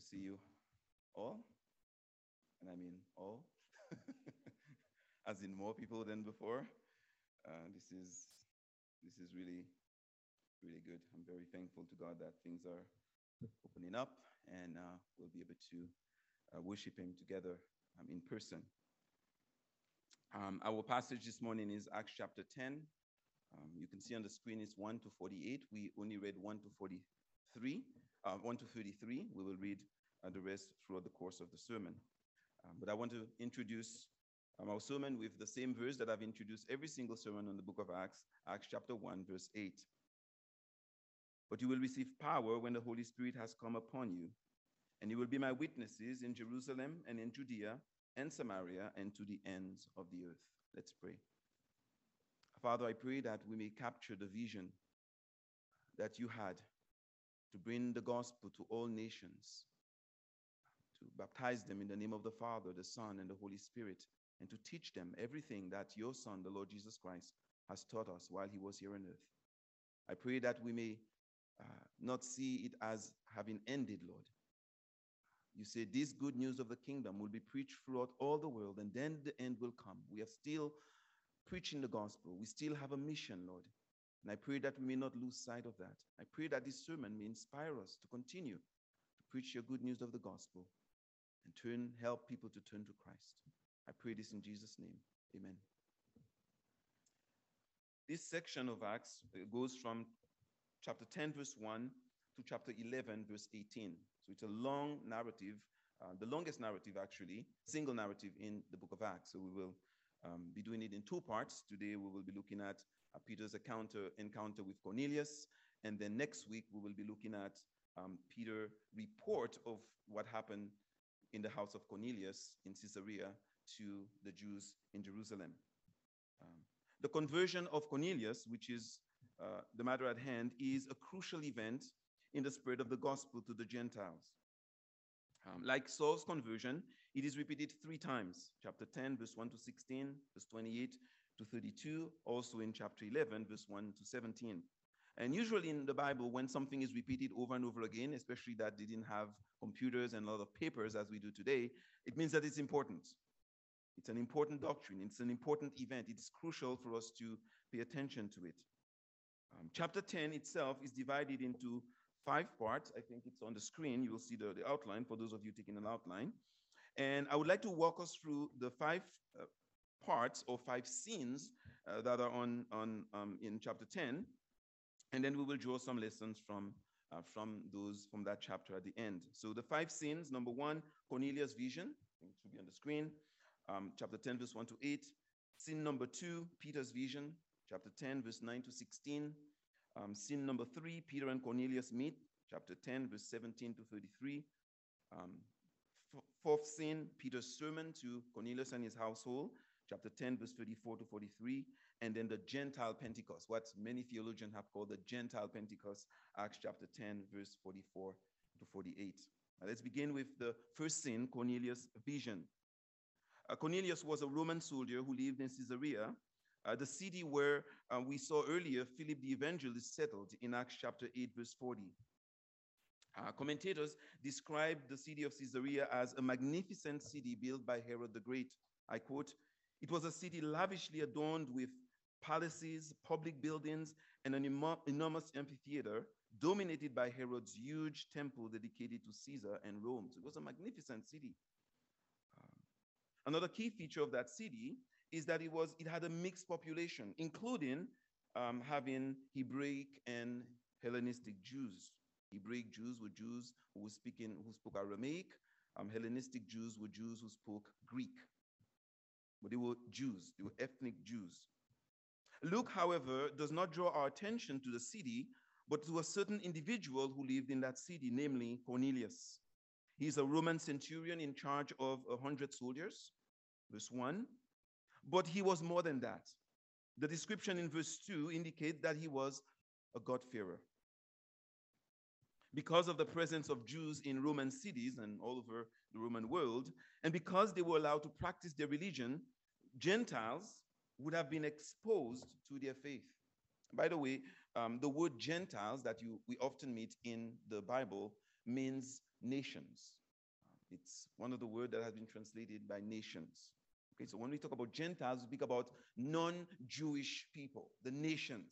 see you all, and I mean all, as in more people than before. This is really good. I'm very thankful to God that things are opening up, and we'll be able to worship Him together in person. Our passage this morning is Acts chapter 10. You can see on the screen it's 1 to 48. We only read 1 to 43, 1 to 33. We will read the rest throughout the course of the sermon. But I want to introduce our sermon with the same verse that I've introduced every single sermon on the book of Acts, Acts chapter 1, verse 8. But you will receive power when the Holy Spirit has come upon you, and you will be my witnesses in Jerusalem and in Judea and Samaria and to the ends of the earth. Let's pray. Father, I pray that we may capture the vision that you had to bring the gospel to all nations, to baptize them in the name of the Father, the Son, and the Holy Spirit, and to teach them everything that your Son, the Lord Jesus Christ, has taught us while he was here on earth. I pray that we may not see it as having ended, Lord. You say this good news of the kingdom will be preached throughout all the world, and then the end will come. We are still preaching the gospel. We still have a mission, Lord. And I pray that we may not lose sight of that. I pray that this sermon may inspire us to continue to preach your good news of the gospel and help people to turn to Christ. I pray this in Jesus' name. Amen. This section of Acts goes from chapter 10, verse 1 to chapter 11, verse 18. So it's a long narrative, the longest narrative, actually, single narrative in the book of Acts. So we will be doing it in two parts. Today we will be looking at Peter's encounter with Cornelius. And then next week we will be looking at Peter's report of what happened in the house of Cornelius in Caesarea to the Jews in Jerusalem. The conversion of Cornelius, which is the matter at hand, is a crucial event in the spread of the gospel to the Gentiles. Like Saul's conversion, it is repeated 3 times, chapter 10, verse 1 to 16, verse 28 to 32, also in chapter 11, verse 1 to 17. And usually in the Bible, when something is repeated over and over again, especially that they didn't have computers and a lot of papers as we do today, it means that it's important. It's an important doctrine. It's an important event. It's crucial for us to pay attention to it. Chapter 10 itself is divided into 5 parts. I think it's on the screen. You will see the outline for those of you taking an outline. And I would like to walk us through the 5 parts or 5 scenes that are in chapter 10. And then we will draw some lessons from that chapter at the end. So the 5 scenes: number 1, Cornelius' vision. I think it should be on the screen. Chapter 10, verse 1 to 8. Scene number 2, Peter's vision. Chapter 10, verse 9 to 16. Scene number 3, Peter and Cornelius meet. Chapter 10, verse 17 to 33. Fourth scene, Peter's sermon to Cornelius and his household. Chapter 10, verse 34 to 43. And then the Gentile Pentecost, what many theologians have called the Gentile Pentecost, Acts chapter 10, verse 44 to 48. Now let's begin with the first scene, Cornelius' vision. Cornelius was a Roman soldier who lived in Caesarea, the city where we saw earlier Philip the evangelist settled in Acts chapter 8, verse 40. Commentators describe the city of Caesarea as a magnificent city built by Herod the Great. I quote, "It was a city lavishly adorned with palaces, public buildings, and an enormous amphitheater dominated by Herod's huge temple dedicated to Caesar and Rome." So it was a magnificent city. Another key feature of that city is that it had a mixed population, including having Hebraic and Hellenistic Jews. Hebraic Jews were Jews who spoke Aramaic. Hellenistic Jews were Jews who spoke Greek. But they were Jews. They were ethnic Jews. Luke, however, does not draw our attention to the city, but to a certain individual who lived in that city, namely Cornelius. He's a Roman centurion in charge of 100 soldiers, verse 1. But he was more than that. The description in verse 2 indicates that he was a God-fearer. Because of the presence of Jews in Roman cities and all over the Roman world, and because they were allowed to practice their religion, Gentiles would have been exposed to their faith. By the way, the word Gentiles that we often meet in the Bible means nations. It's one of the words that has been translated by nations. Okay, so when we talk about Gentiles, we speak about non-Jewish people, the nations.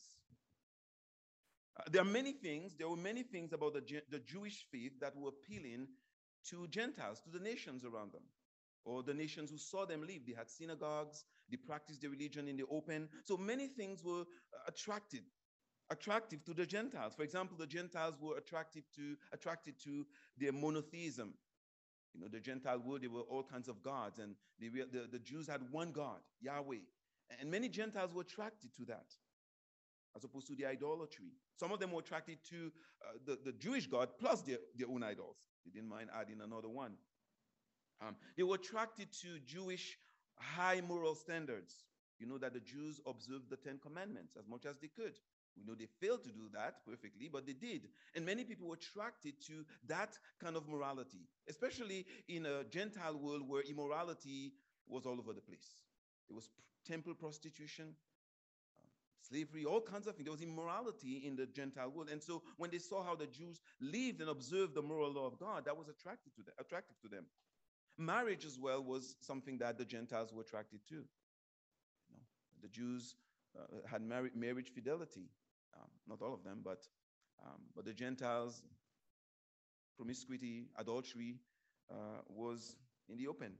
There were many things about the Jewish faith that were appealing to Gentiles, to the nations around them, or the nations who saw them live. They had synagogues, they practiced their religion in the open. So many things were attractive to the Gentiles. For example, the Gentiles were attracted to their monotheism. You know, the Gentile world, there were all kinds of gods, and the Jews had one God, Yahweh. And many Gentiles were attracted to that, as opposed to the idolatry. Some of them were attracted to the Jewish God plus their own idols. They didn't mind adding another one. They were attracted to Jewish high moral standards. You know that the Jews observed the Ten Commandments as much as they could. We know they failed to do that perfectly, but they did. And many people were attracted to that kind of morality, especially in a Gentile world where immorality was all over the place. There was temple prostitution, slavery, all kinds of things. There was immorality in the Gentile world. And so when they saw how the Jews lived and observed the moral law of God, that was attractive to them. Marriage as well was something that the Gentiles were attracted to. You know, the Jews had marriage fidelity. Not all of them, but the Gentiles, promiscuity, adultery was in the open.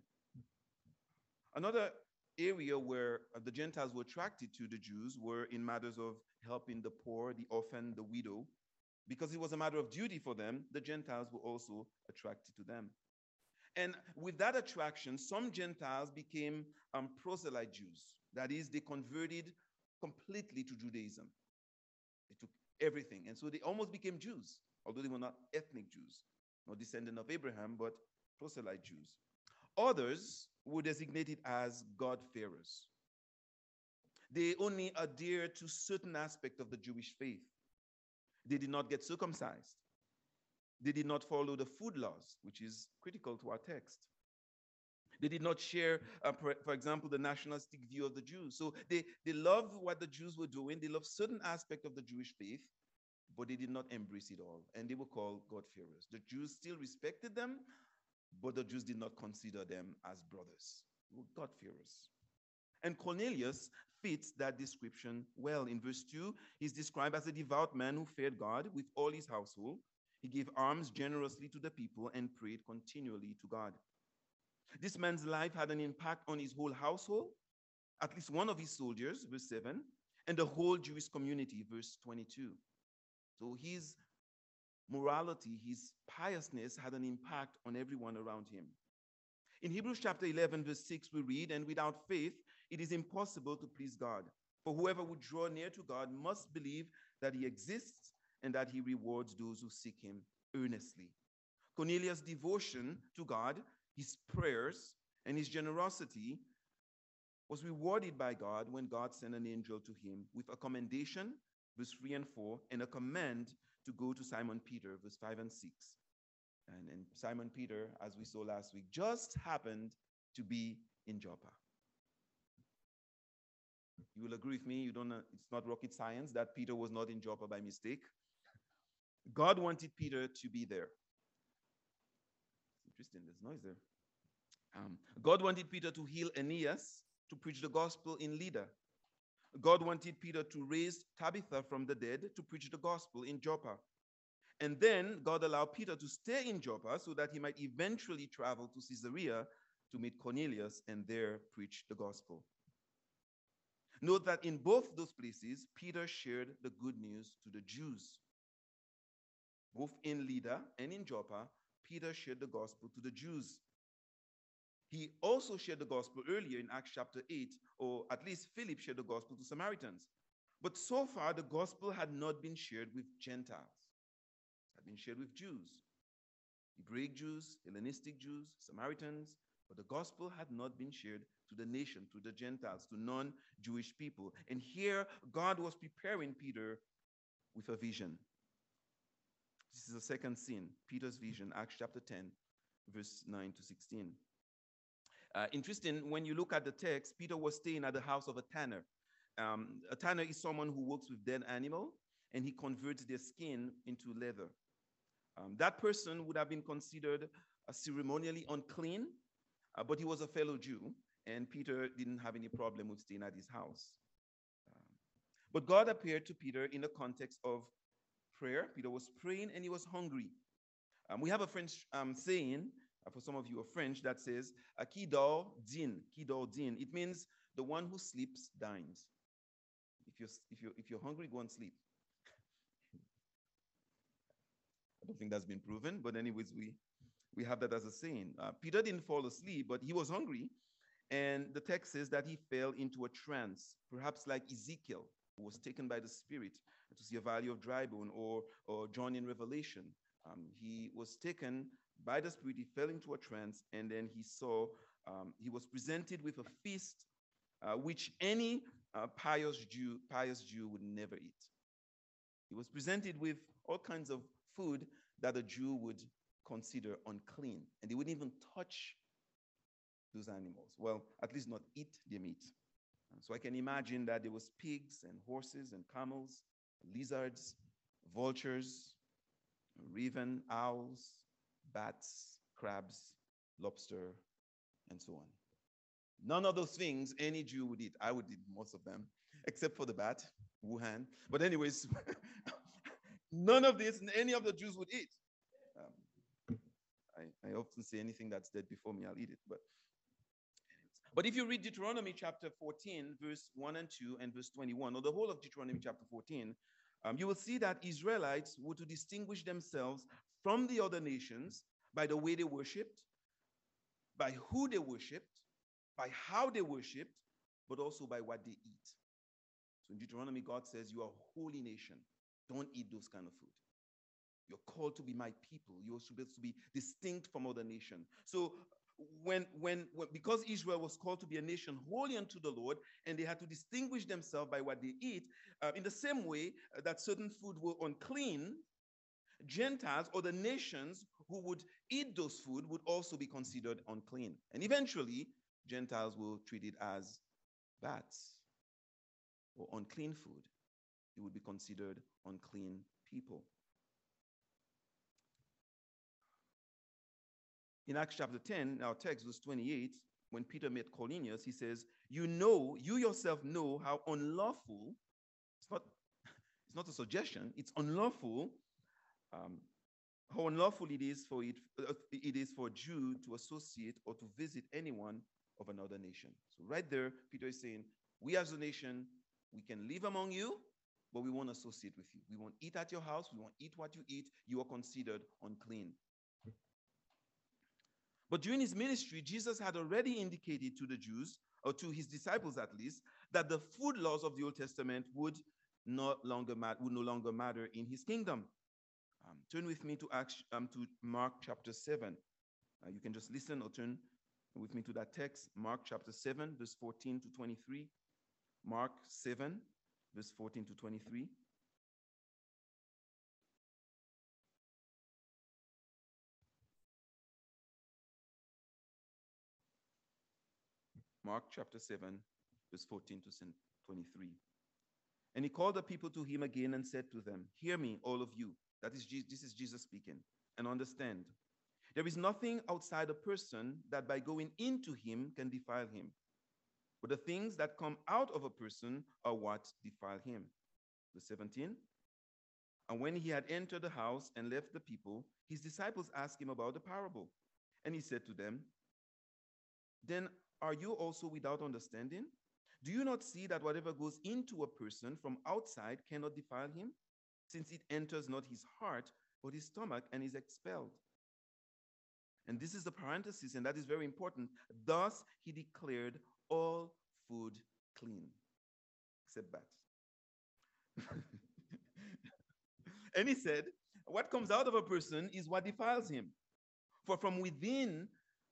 Another area where the Gentiles were attracted to the Jews were in matters of helping the poor, the orphan, the widow. Because it was a matter of duty for them, the Gentiles were also attracted to them. And with that attraction, some Gentiles became proselyte Jews. That is, they converted completely to Judaism. They took everything. And so they almost became Jews, although they were not ethnic Jews, not descendant of Abraham, but proselyte Jews. Others were designated as God-fearers. They only adhered to certain aspects of the Jewish faith. They did not get circumcised. They did not follow the food laws, which is critical to our text. They did not share, for example, the nationalistic view of the Jews. So they loved what the Jews were doing. They loved certain aspects of the Jewish faith, but they did not embrace it all. And they were called God-fearers. The Jews still respected them, but the Jews did not consider them as brothers. They were God-fearers. And Cornelius fits that description well. In verse 2, he's described as a devout man who feared God with all his household. He gave alms generously to the people and prayed continually to God. This man's life had an impact on his whole household, at least one of his soldiers, verse 7, and the whole Jewish community, verse 22. So his morality, his piousness had an impact on everyone around him. In Hebrews chapter 11, verse 6, we read, "And without faith, it is impossible to please God. For whoever would draw near to God must believe that he exists and that he rewards those who seek him earnestly." Cornelius' devotion to God, his prayers, and his generosity was rewarded by God when God sent an angel to him with a commendation, verse 3 and 4, and a command to go to Simon Peter, verse 5 and 6. And Simon Peter, as we saw last week, just happened to be in Joppa. You will agree with me, it's not rocket science that Peter was not in Joppa by mistake. God wanted Peter to be there. It's interesting, there's noise there. God wanted Peter to heal Aeneas, to preach the gospel in Lydda. God wanted Peter to raise Tabitha from the dead, to preach the gospel in Joppa. And then God allowed Peter to stay in Joppa so that he might eventually travel to Caesarea to meet Cornelius and there preach the gospel. Note that in both those places, Peter shared the good news to the Jews. Both in Lydda and in Joppa, Peter shared the gospel to the Jews. He also shared the gospel earlier in Acts chapter 8, or at least Philip shared the gospel to Samaritans. But so far, the gospel had not been shared with Gentiles. It had been shared with Jews, Hebraic Jews, Hellenistic Jews, Samaritans, but the gospel had not been shared to the nation, to the Gentiles, to non-Jewish people. And here, God was preparing Peter with a vision. This is the second scene, Peter's vision, Acts chapter 10, verse 9 to 16. Interesting, when you look at the text, Peter was staying at the house of a tanner. A tanner is someone who works with dead animal, and he converts their skin into leather. That person would have been considered ceremonially unclean, but he was a fellow Jew, and Peter didn't have any problem with staying at his house. Um, but God appeared to Peter in the context of prayer. Peter was praying and he was hungry. We have a French saying, for some of you are French, that says, qui dort dîne, qui dort dîne. It means the one who sleeps dines. If you're hungry, go and sleep. I don't think that's been proven, but anyways, we have that as a saying. Peter didn't fall asleep, but he was hungry. And the text says that he fell into a trance, perhaps like Ezekiel, who was taken by the Spirit to see a valley of dry bone, or John in Revelation. He was taken by the Spirit, he fell into a trance, and then he was presented with a feast which any pious Jew would never eat. He was presented with all kinds of food that a Jew would consider unclean, and they wouldn't even touch those animals. Well, at least not eat their meat. So I can imagine that there was pigs and horses and camels, lizards, vultures, raven, owls, bats, crabs, lobster, and so on. None of those things any Jew would eat. I would eat most of them, except for the bat, Wuhan. But anyways, none of this any of the Jews would eat. I often say anything that's dead before me, I'll eat it. But if you read Deuteronomy chapter 14, verse 1 and 2, and verse 21, or the whole of Deuteronomy chapter 14, you will see that Israelites were to distinguish themselves from the other nations by the way they worshipped, by who they worshipped, by how they worshipped, but also by what they eat. So in Deuteronomy, God says, you are a holy nation. Don't eat those kind of food. You're called to be my people. You're supposed to be distinct from other nations. So because Israel was called to be a nation holy unto the Lord, and they had to distinguish themselves by what they eat, in the same way that certain food were unclean, Gentiles or the nations who would eat those food would also be considered unclean. And eventually, Gentiles will treat it as bats or unclean food. It would be considered unclean people. In Acts chapter 10, our text, verse 28, when Peter met Cornelius, he says, you yourself know how unlawful, it's not a suggestion, it's unlawful, how unlawful it is for a Jew to associate or to visit anyone of another nation. So right there, Peter is saying, we as a nation, we can live among you, but we won't associate with you. We won't eat at your house. We won't eat what you eat. You are considered unclean. But during his ministry, Jesus had already indicated to the Jews, or to his disciples at least, that the food laws of the Old Testament would no longer matter in his kingdom. Turn with me to Mark chapter 7. You can just listen or turn with me to that text, Mark chapter 7, verse 14 to 23. Mark 7, verse 14 to 23. Mark chapter 7, verse 14 to 23. And he called the people to him again and said to them, hear me, all of you. This is Jesus speaking. And understand, there is nothing outside a person that by going into him can defile him. But the things that come out of a person are what defile him. Verse 17. And when he had entered the house and left the people, his disciples asked him about the parable. And he said to them, then are you also without understanding? Do you not see that whatever goes into a person from outside cannot defile him, since it enters not his heart, but his stomach, and is expelled? And this is the parenthesis, and that is very important. Thus he declared all food clean, except bats. And he said, what comes out of a person is what defiles him. For from within,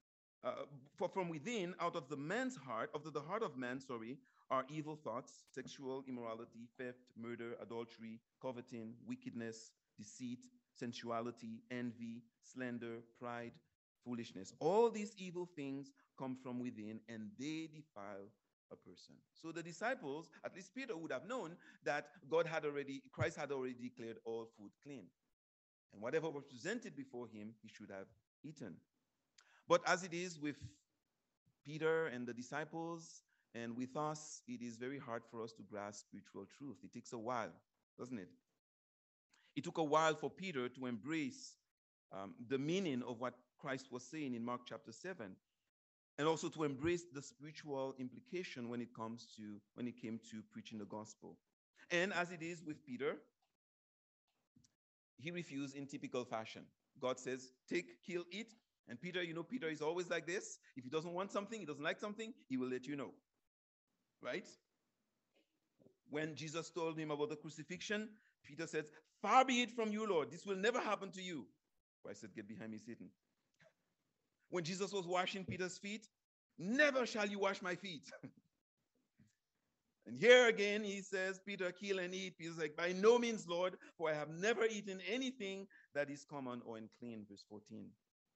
out of the heart of man, are evil thoughts, sexual immorality, theft, murder, adultery, coveting, wickedness, deceit, sensuality, envy, slander, pride, foolishness. All these evil things come from within, and they defile a person. So the disciples, at least Peter, would have known that Christ had already declared all food clean. And whatever was presented before him, he should have eaten. But as it is with Peter and the disciples, and with us, it is very hard for us to grasp spiritual truth. It takes a while, doesn't it? It took a while for Peter to embrace the meaning of what Christ was saying in Mark chapter 7, and also to embrace the spiritual implication when it came to preaching the gospel. And as it is with Peter, he refused in typical fashion. God says, take, kill, eat. And Peter, Peter is always like this. If he doesn't want something, he doesn't like something, he will let you know. Right? When Jesus told him about the crucifixion, Peter said, far be it from you, Lord. This will never happen to you. Christ said, get behind me, Satan. When Jesus was washing Peter's feet, never shall you wash my feet. And here again, he says, Peter, kill and eat. Peter's like, by no means, Lord, for I have never eaten anything that is common or unclean. Verse 14.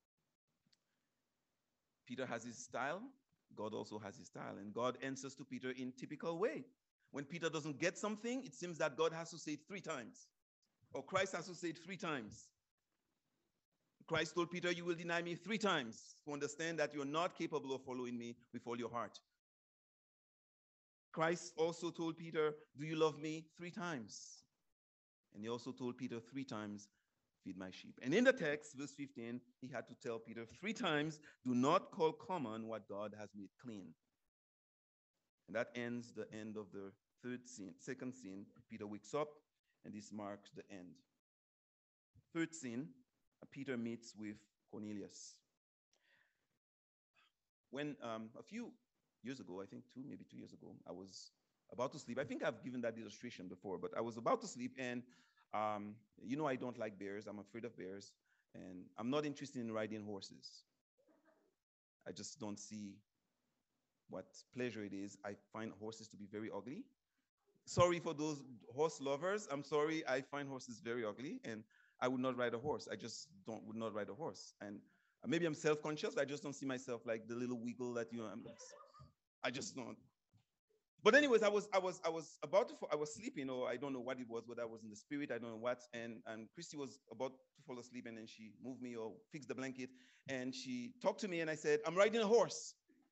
Peter has his style. God also has his style. And God answers to Peter in typical way. When Peter doesn't get something, it seems that God has to say it 3 times. Or Christ has to say it 3 times. Christ told Peter, you will deny me 3 times to understand that you're not capable of following me with all your heart. Christ also told Peter, do you love me 3 times? And he also told Peter 3 times, feed my sheep. And in the text, verse 15, he had to tell Peter 3 times, do not call common what God has made clean. And that ends the end of the second scene. Peter wakes up, and this marks the end. Third scene, Peter meets with Cornelius. When a few years ago, I think maybe 2 years ago, I was about to sleep. I think I've given that illustration before, but I was about to sleep, and I don't like bears. I'm afraid of bears, and I'm not interested in riding horses. I just don't see what pleasure it is. I find horses to be very ugly. Sorry for those horse lovers. I'm sorry. I find horses very ugly, and I would not ride a horse. I just would not ride a horse. And maybe I'm self-conscious. I just don't see myself like the little wiggle that I just don't. But anyways, I was sleeping, or I don't know what it was, whether I was in the spirit, I don't know what. And Christy was about to fall asleep, and then she moved me or fixed the blanket, and she talked to me, and I said, I'm riding a horse.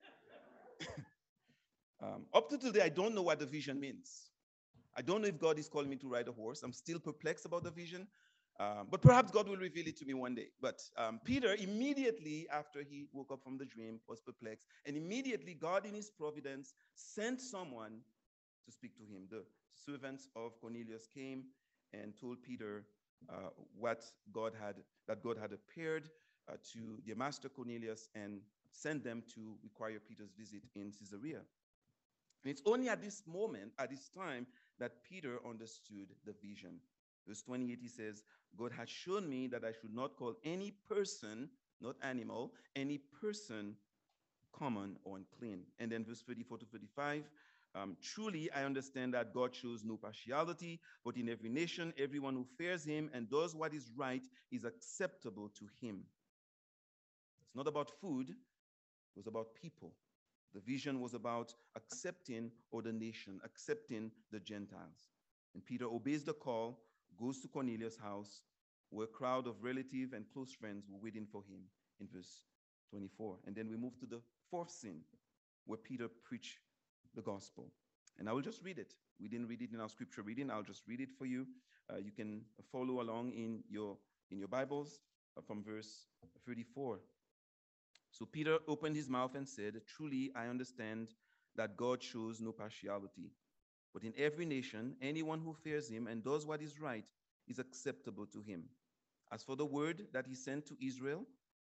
Up to today, I don't know what the vision means. I don't know if God is calling me to ride a horse. I'm still perplexed about the vision. But perhaps God will reveal it to me one day. But Peter, immediately after he woke up from the dream, was perplexed. And immediately God, in his providence, sent someone to speak to him. The servants of Cornelius came and told Peter that God had appeared to their master Cornelius and sent them to require Peter's visit in Caesarea. And it's only at this moment, at this time, that Peter understood the vision. Verse 28, he says, God has shown me that I should not call any person, not animal, any person common or unclean. And then verse 34 to 35, truly I understand that God shows no partiality, but in every nation, everyone who fears him and does what is right is acceptable to him. It's not about food, it was about people. The vision was about accepting other nation, accepting the Gentiles. And Peter obeys the call, goes to Cornelius' house, where a crowd of relatives and close friends were waiting for him in verse 24. And then we move to the fourth scene, where Peter preached the gospel. And I will just read it. We didn't read it in our scripture reading. I'll just read it for you. You can follow along in your Bibles from verse 34. So Peter opened his mouth and said, truly I understand that God shows no partiality, but in every nation, anyone who fears him and does what is right is acceptable to him. As for the word that he sent to Israel,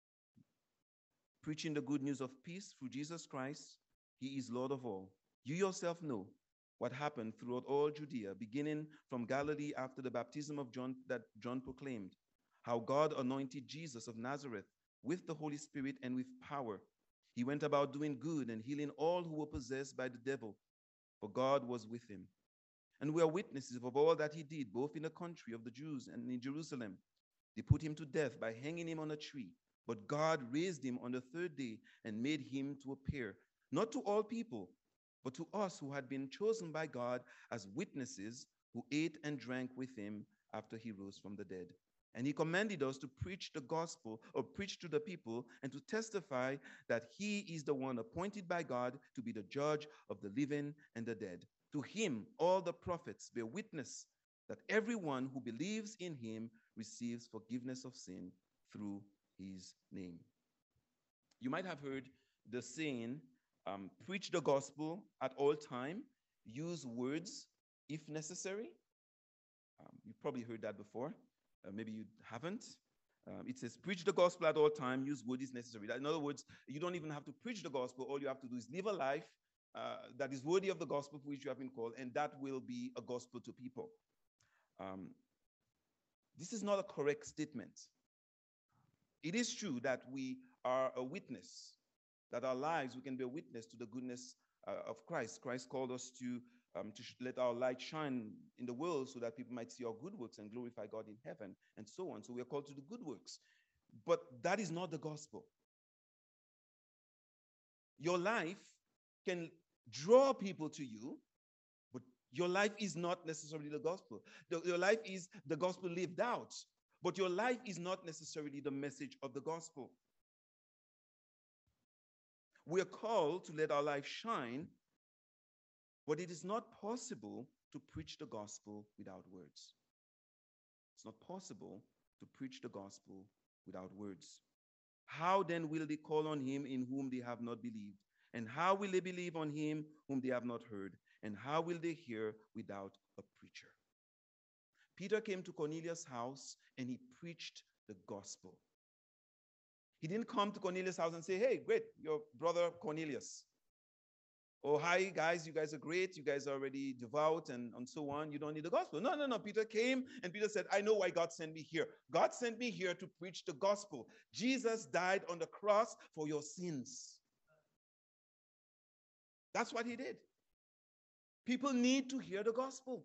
preaching the good news of peace through Jesus Christ, he is Lord of all. You yourself know what happened throughout all Judea, beginning from Galilee after the baptism of John that John proclaimed, how God anointed Jesus of Nazareth with the Holy Spirit and with power. He went about doing good and healing all who were possessed by the devil, for God was with him. And we are witnesses of all that he did, both in the country of the Jews and in Jerusalem. They put him to death by hanging him on a tree, but God raised him on the 3rd day and made him to appear, not to all people, but to us who had been chosen by God as witnesses, who ate and drank with him after he rose from the dead. And he commanded us to preach the gospel or preach to the people and to testify that he is the one appointed by God to be the judge of the living and the dead. To him, all the prophets bear witness that everyone who believes in him receives forgiveness of sin through his name. You might have heard the saying, preach the gospel at all time, use words if necessary. You've probably heard that before. Maybe you haven't. It says, preach the gospel at all time, use words if necessary. In other words, you don't even have to preach the gospel. All you have to do is live a life that is worthy of the gospel for which you have been called, and that will be a gospel to people. This is not a correct statement. It is true that we are a witness, that our lives, we can bear witness to the goodness of Christ. Christ called us to let our light shine in the world so that people might see our good works and glorify God in heaven and so on. So we are called to do good works. But that is not the gospel. Your life can draw people to you, but your life is not necessarily the gospel. Your life is the gospel lived out, but your life is not necessarily the message of the gospel. We are called to let our life shine, but it is not possible to preach the gospel without words. It's not possible to preach the gospel without words. How then will they call on him in whom they have not believed? And how will they believe on him whom they have not heard? And how will they hear without a preacher? Peter came to Cornelius' house and he preached the gospel. He didn't come to Cornelius' house and say, hey, great, your brother Cornelius. Oh, hi, guys, you guys are great. You guys are already devout and so on. You don't need the gospel. No. Peter came and Peter said, I know why God sent me here. God sent me here to preach the gospel. Jesus died on the cross for your sins. That's what he did. People need to hear the gospel.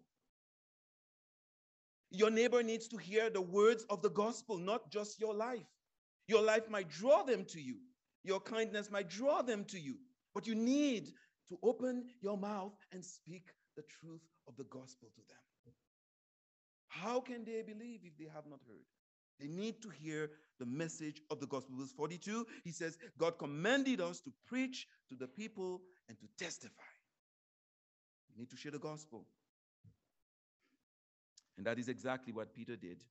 Your neighbor needs to hear the words of the gospel, not just your life. Your life might draw them to you. Your kindness might draw them to you. But you need to open your mouth and speak the truth of the gospel to them. How can they believe if they have not heard? They need to hear the message of the gospel. Verse 42, he says, God commanded us to preach to the people and to testify. We need to share the gospel. And that is exactly what Peter did.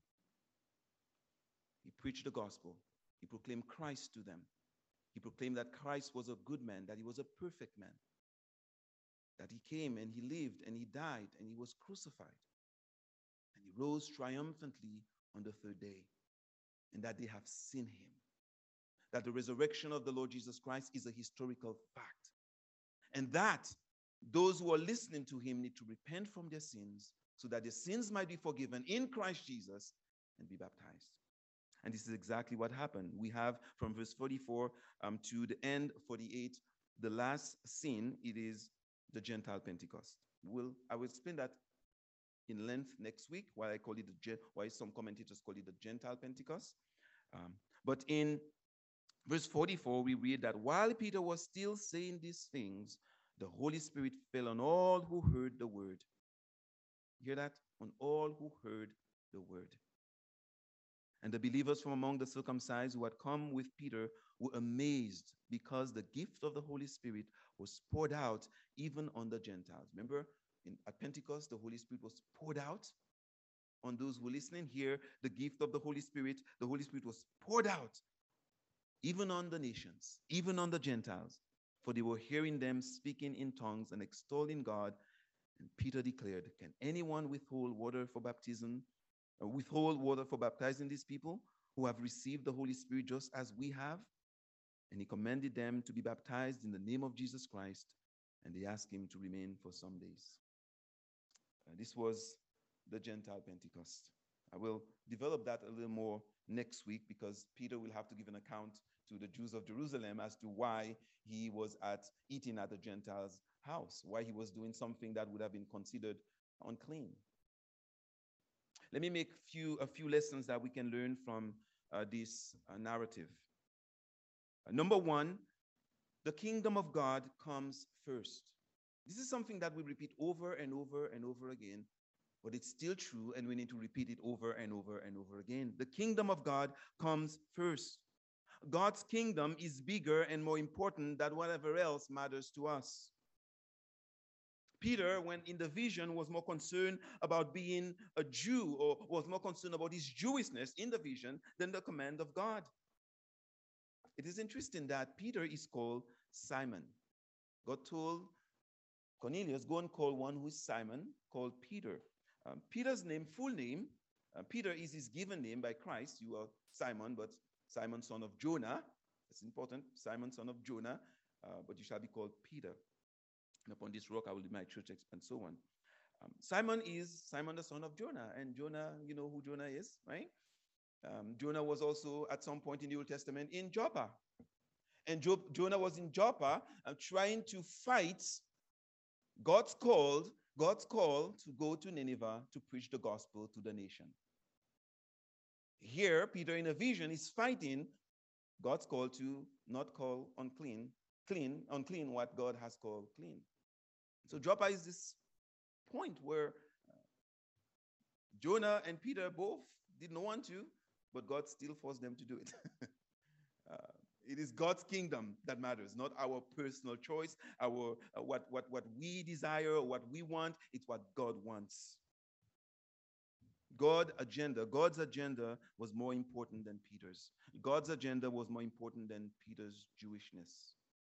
He preached the gospel. He proclaimed Christ to them. He proclaimed that Christ was a good man, that he was a perfect man, that he came and he lived and he died and he was crucified. And he rose triumphantly on the third day, and that they have seen him. That the resurrection of the Lord Jesus Christ is a historical fact. And that those who are listening to him need to repent from their sins so that their sins might be forgiven in Christ Jesus and be baptized. And this is exactly what happened. We have from verse 44 to the end 48, the last scene, it is the Gentile Pentecost. I will explain that in length next week, why some commentators call it the Gentile Pentecost. But in verse 44, we read that while Peter was still saying these things, the Holy Spirit fell on all who heard the word. You hear that? On all who heard the word. And the believers from among the circumcised who had come with Peter were amazed because the gift of the Holy Spirit was poured out even on the Gentiles. Remember, at Pentecost, the Holy Spirit was poured out on those who were listening. Here, the gift of the Holy Spirit was poured out even on the nations, even on the Gentiles, for they were hearing them speaking in tongues and extolling God. And Peter declared, can anyone withhold water for baptizing these people who have received the Holy Spirit just as we have? And he commanded them to be baptized in the name of Jesus Christ, and they asked him to remain for some days. This was the Gentile Pentecost. I will develop that a little more next week because Peter will have to give an account to the Jews of Jerusalem as to why he was eating at the Gentiles' house, why he was doing something that would have been considered unclean. Let me make a few lessons that we can learn from this narrative. Number one, the kingdom of God comes first. This is something that we repeat over and over and over again. but it's still true, and we need to repeat it over and over and over again. The kingdom of God comes first. God's kingdom is bigger and more important than whatever else matters to us. Peter, when in the vision, was more concerned about being a Jew, or was more concerned about his Jewishness in the vision than the command of God. It is interesting that Peter is called Simon. God told Cornelius, go and call one who is Simon, called Peter. Peter's full name, Peter is his given name by Christ. You are Simon, but Simon, son of Jonah. That's important. Simon, son of Jonah, but you shall be called Peter. And upon this rock I will build my church, and so on. Simon is Simon, the son of Jonah. And Jonah, you know who Jonah is, right? Jonah was also at some point in the Old Testament in Joppa. And Jonah was in Joppa trying to fight God's call to go to Nineveh to preach the gospel to the nation. Here, Peter in a vision is fighting God's call to not call unclean what God has called clean. So Joppa is this point where Jonah and Peter both didn't want to, but God still forced them to do it. It is God's kingdom that matters, not our personal choice, our what we desire or what we want. It's what God wants. God's agenda was more important than Peter's. God's agenda was more important than Peter's Jewishness.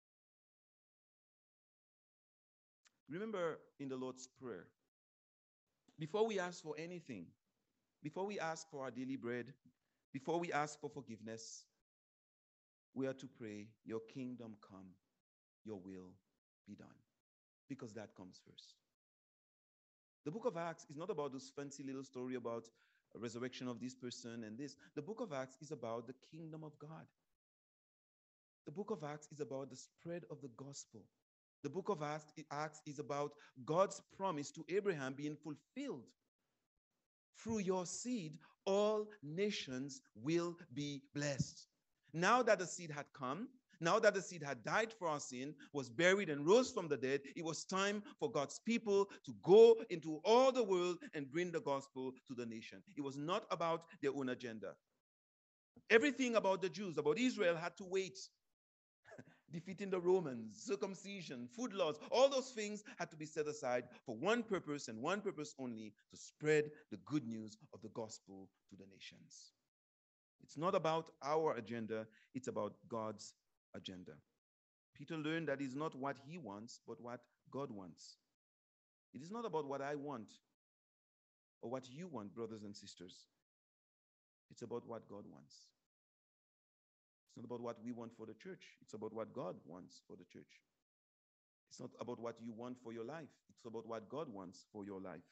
Remember in the Lord's Prayer, before we ask for anything, before we ask for our daily bread, before we ask for forgiveness, we are to pray, your kingdom come, your will be done, because that comes first. The book of Acts is not about this fancy little story about a resurrection of this person and this. The book of Acts is about the kingdom of God. The book of Acts is about the spread of the gospel. The book of Acts is about God's promise to Abraham being fulfilled. Through your seed, all nations will be blessed. Now that the seed had come, now that the seed had died for our sin, was buried and rose from the dead, it was time for God's people to go into all the world and bring the gospel to the nation. It was not about their own agenda. Everything about the Jews, about Israel, had to wait. Defeating the Romans, circumcision, food laws, all those things had to be set aside for one purpose and one purpose only, to spread the good news of the gospel to the nations. It's not about our agenda, it's about God's agenda. Peter learned that it's not what he wants, but what God wants. It is not about what I want or what you want, brothers and sisters. It's about what God wants. It's not about what we want for the church. It's about what God wants for the church. It's not about what you want for your life. It's about what God wants for your life.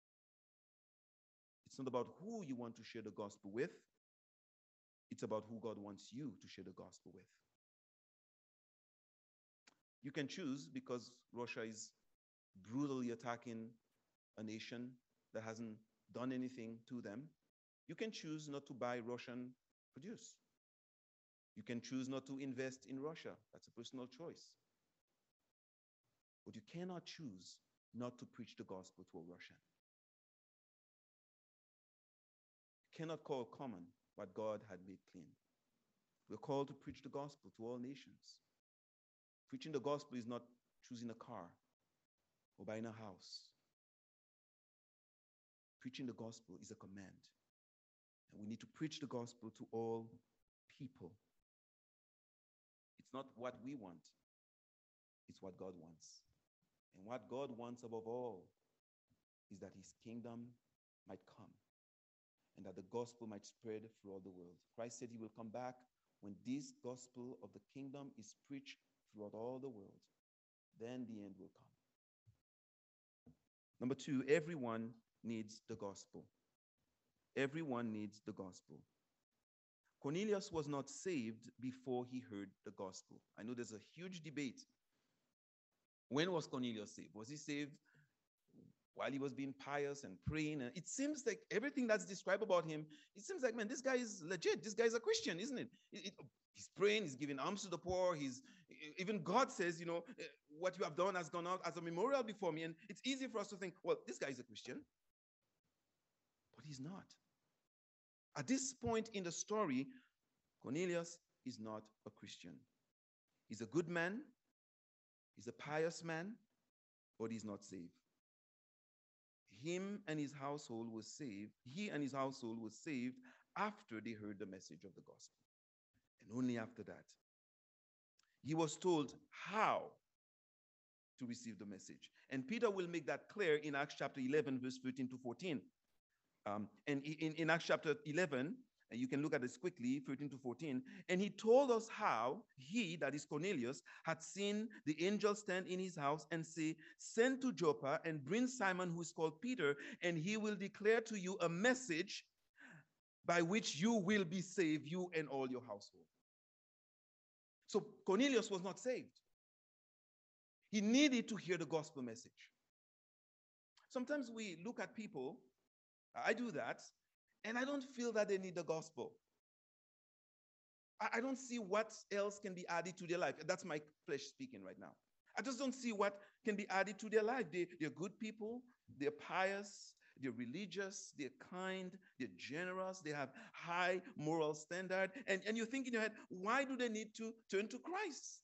It's not about who you want to share the gospel with. It's about who God wants you to share the gospel with. You can choose, because Russia is brutally attacking a nation that hasn't done anything to them. You can choose not to buy Russian produce. You can choose not to invest in Russia. That's a personal choice. But you cannot choose not to preach the gospel to a Russian. You cannot call common what God had made clean. We're called to preach the gospel to all nations. Preaching the gospel is not choosing a car or buying a house. Preaching the gospel is a command. And we need to preach the gospel to all people. It's not what we want. It's what God wants. And what God wants above all is that his kingdom might come and that the gospel might spread throughout the world. Christ said he will come back when this gospel of the kingdom is preached throughout all the world. Then the end will come. Number two, everyone needs the gospel. Everyone needs the gospel. Cornelius was not saved before he heard the gospel. I know there's a huge debate. When was Cornelius saved? Was he saved while he was being pious and praying? And it seems like everything that's described about him, it seems like, man, this guy is legit. This guy is a Christian, isn't it? He's praying, he's giving alms to the poor. Even God says, what you have done has gone out as a memorial before me. And it's easy for us to think, well, this guy is a Christian. But he's not. At this point in the story, Cornelius is not a Christian. He's a good man, he's a pious man, but he's not saved. He and his household was saved after they heard the message of the gospel. And only after that. He was told how to receive the message. And Peter will make that clear in Acts chapter 11, verse 13 to 14. And in Acts chapter 11, you can look at this quickly, 13 to 14. And he told us how he, that is Cornelius, had seen the angel stand in his house and say, send to Joppa and bring Simon, who is called Peter, and he will declare to you a message by which you will be saved, you and all your household. So Cornelius was not saved. He needed to hear the gospel message. Sometimes we look at people, I do that, and I don't feel that they need the gospel. I don't see what else can be added to their life. That's my flesh speaking right now. I just don't see what can be added to their life. They're good people, they're pious, they're religious, they're kind, they're generous, they have high moral standard. And you think in your head, why do they need to turn to Christ?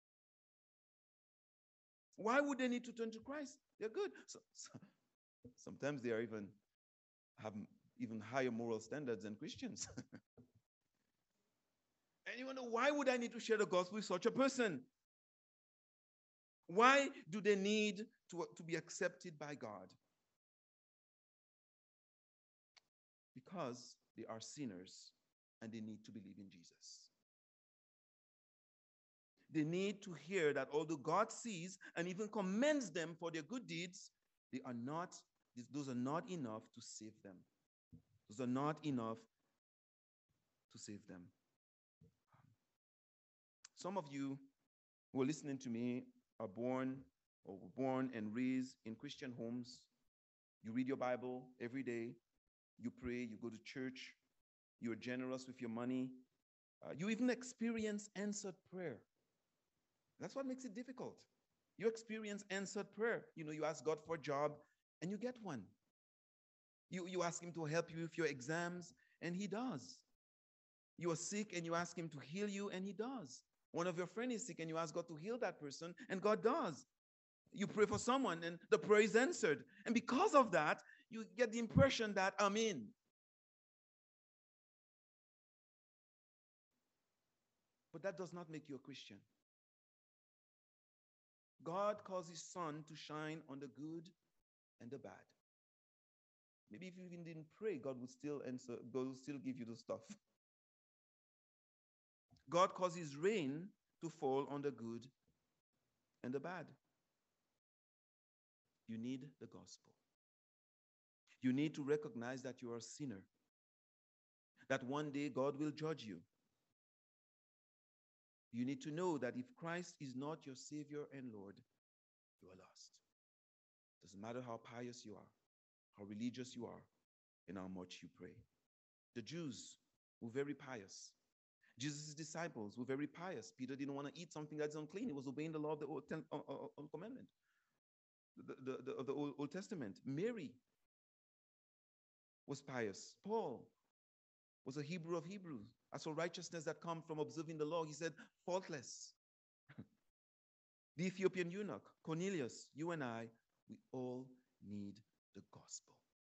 Why would they need to turn to Christ? They're good. So sometimes they are have even higher moral standards than Christians. And you wonder, why would I need to share the gospel with such a person? Why do they need to be accepted by God? Because they are sinners and they need to believe in Jesus. They need to hear that although God sees and even commends them for their good deeds, those are not enough to save them. Those are not enough to save them. Some of you who are listening to me are born and raised in Christian homes. You read your Bible every day. You pray, you go to church. You're generous with your money. You even experience answered prayer. That's what makes it difficult. You experience answered prayer. You ask God for a job and you get one. You ask him to help you with your exams and he does. You are sick and you ask him to heal you and he does. One of your friends is sick and you ask God to heal that person and God does. You pray for someone and the prayer is answered. And because of that, you get the impression that I'm in. But that does not make you a Christian. God calls his sun to shine on the good and the bad. Maybe if you even didn't pray, God would still answer, God will still give you the stuff. God causes rain to fall on the good and the bad. You need the gospel. You need to recognize that you are a sinner, that one day God will judge you. You need to know that if Christ is not your Savior and Lord, you are lost. Doesn't matter how pious you are, how religious you are, and how much you pray. The Jews were very pious. Jesus' disciples were very pious. Peter didn't want to eat something that's unclean. He was obeying the law of the Old Commandment, of the Old Testament. Mary was pious. Paul was a Hebrew of Hebrews. As for righteousness that comes from observing the law, he said, faultless. The Ethiopian eunuch, Cornelius, you and I, we all need the gospel.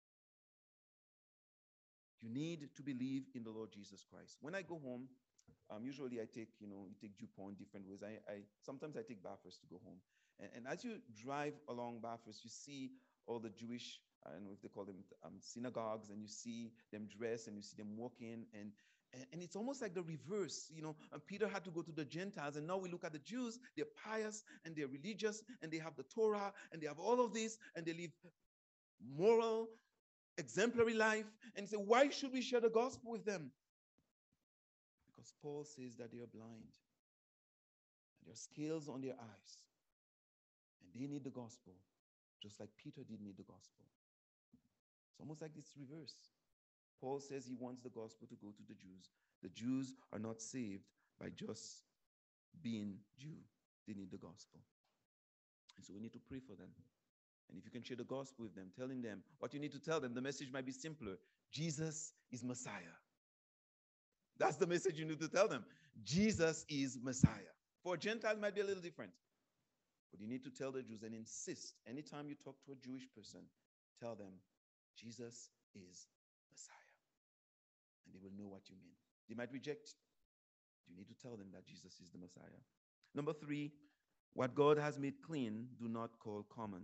You need to believe in the Lord Jesus Christ. When I go home, usually I take, you take DuPont different ways. Sometimes I take Bathurst to go home. And as you drive along Bathurst, you see all the Jewish, I don't know if they call them synagogues, and you see them dressed and you see them walking. And it's almost like the reverse, Peter had to go to the Gentiles, and now we look at the Jews. They're pious and they're religious and they have the Torah and they have all of this and they live moral, exemplary life. And say, why should we share the gospel with them? Because Paul says that they are blind and there are scales on their eyes and they need the gospel just like Peter did need the gospel. It's almost like it's reverse. Paul says he wants the gospel to go to the Jews. The Jews are not saved by just being Jew. They need the gospel. And so we need to pray for them. And if you can share the gospel with them, telling them what you need to tell them, the message might be simpler. Jesus is Messiah. That's the message you need to tell them. Jesus is Messiah. For a Gentile, it might be a little different. But you need to tell the Jews and insist, anytime you talk to a Jewish person, tell them, Jesus is Messiah. And they will know what you mean. They might reject. You need to tell them that Jesus is the Messiah. Number 3, what God has made clean, do not call common.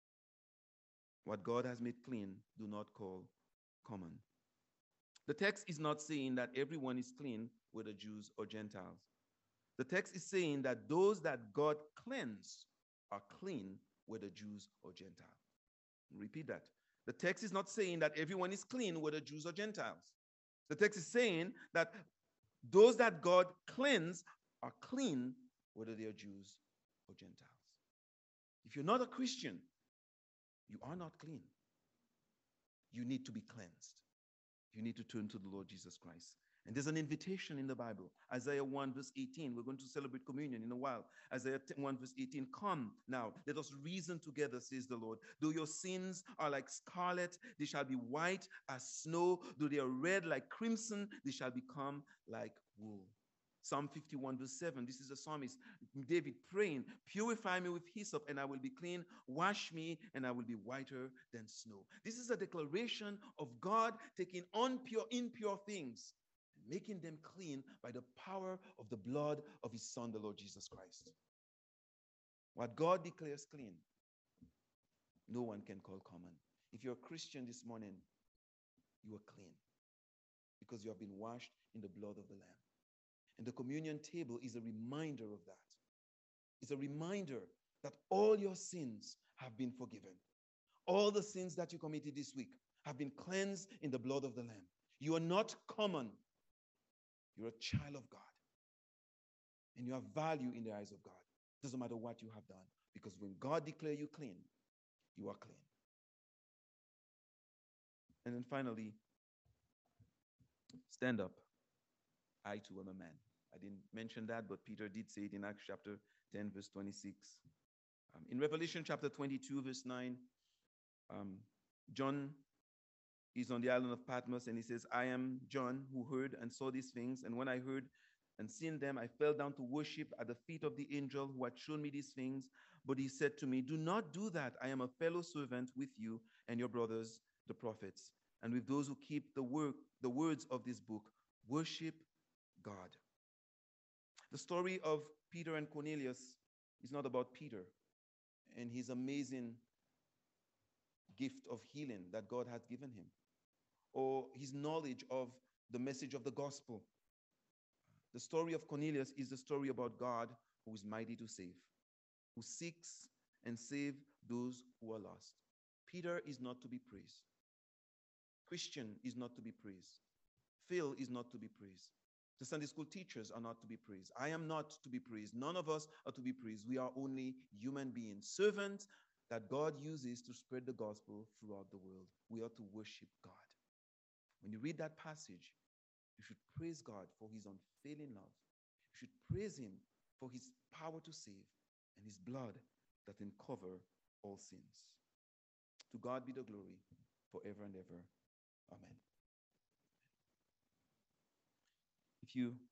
What God has made clean, do not call common. The text is not saying that everyone is clean, whether Jews or Gentiles. The text is saying that those that God cleansed are clean, whether Jews or Gentiles. Repeat that. The text is not saying that everyone is clean, whether Jews or Gentiles. The text is saying that those that God cleansed are clean, whether they are Jews or Gentiles. If you're not a Christian, you are not clean. You need to be cleansed. You need to turn to the Lord Jesus Christ. And there's an invitation in the Bible. Isaiah 1 verse 18. We're going to celebrate communion in a while. Isaiah 1 verse 18. Come now, let us reason together, says the Lord. Though your sins are like scarlet, they shall be white as snow. Though they are red like crimson, they shall become like wool. Psalm 51 verse 7. This is the psalmist David praying, purify me with hyssop and I will be clean. Wash me and I will be whiter than snow. This is a declaration of God taking impure things, making them clean by the power of the blood of his Son, the Lord Jesus Christ. What God declares clean, no one can call common. If you're a Christian this morning, you are clean because you have been washed in the blood of the Lamb. And the communion table is a reminder of that. It's a reminder that all your sins have been forgiven. All the sins that you committed this week have been cleansed in the blood of the Lamb. You are not common. You're a child of God. And you have value in the eyes of God. It doesn't matter what you have done. Because when God declares you clean, you are clean. And then finally, stand up. I too am a man. I didn't mention that, but Peter did say it in Acts chapter 10, verse 26. In Revelation chapter 22, verse 9, John is on the island of Patmos, and he says, I am John, who heard and saw these things. And when I heard and seen them, I fell down to worship at the feet of the angel who had shown me these things. But he said to me, do not do that. I am a fellow servant with you and your brothers, the prophets, and with those who keep the words of this book. Worship God. The story of Peter and Cornelius is not about Peter and his amazing gift of healing that God has given him, or his knowledge of the message of the gospel. The story of Cornelius is the story about God who is mighty to save, who seeks and saves those who are lost. Peter is not to be praised. Christian is not to be praised. Phil is not to be praised. The Sunday school teachers are not to be praised. I am not to be praised. None of us are to be praised. We are only human beings, servants that God uses to spread the gospel throughout the world. We are to worship God. When you read that passage, you should praise God for his unfailing love. You should praise him for his power to save and his blood that can cover all sins. To God be the glory forever and ever. Amen. If you